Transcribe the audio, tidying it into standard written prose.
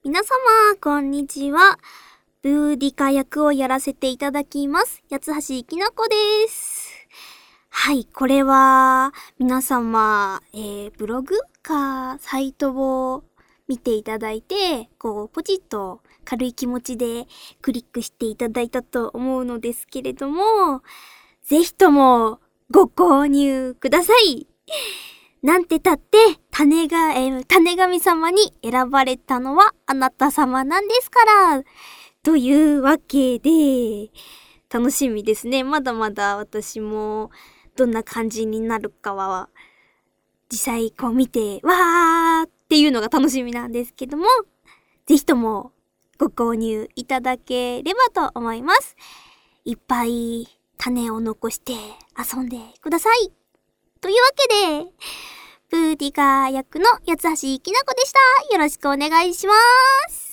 皆様、こんにちは。ブーディカ役をやらせていただきます。八橋きなこです。はい、これは、皆様、ブログか、サイトを見ていただいて、ポチッと軽い気持ちでクリックしていただいたと思うのですけれども、ぜひともご購入ください。なんてたって、種神様に選ばれたのはあなた様なんですから。というわけで、楽しみですね。まだまだ私もどんな感じになるかは、実際見て、わーっていうのが楽しみなんですけども、ぜひともご購入いただければと思います。いっぱい種を残して遊んでください。というわけで、ブーディカ役の八橋きなこでした。よろしくお願いします。